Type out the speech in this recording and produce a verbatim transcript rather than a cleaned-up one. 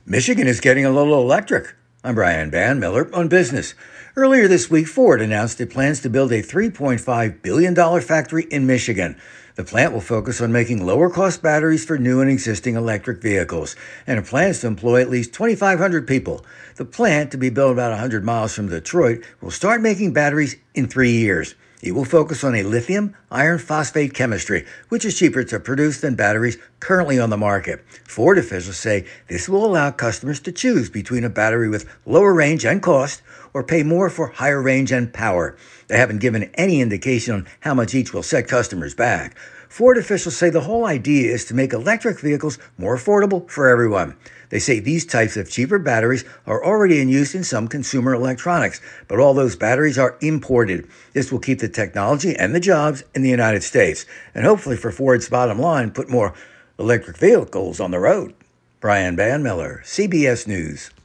Michigan is getting a little electric. I'm Brian Van Miller on Business. Earlier this week, Ford announced it plans to build a three point five billion dollars factory in Michigan. The plant will focus on making lower-cost batteries for new and existing electric vehicles, and it plans to employ at least twenty-five hundred people. The plant, to be built about one hundred miles from Detroit, will start making batteries in three years. It will focus on a lithium iron phosphate chemistry, which is cheaper to produce than batteries currently on the market. Ford officials say this will allow customers to choose between a battery with lower range and cost or pay more for higher range and power. They haven't given any indication on how much each will set customers back. Ford officials say the whole idea is to make electric vehicles more affordable for everyone. They say these types of cheaper batteries are already in use in some consumer electronics, but all those batteries are imported. This will keep the technology and the jobs in the United States, and hopefully for Ford's bottom line, put more electric vehicles on the road. Brian Van Miller, C B S News.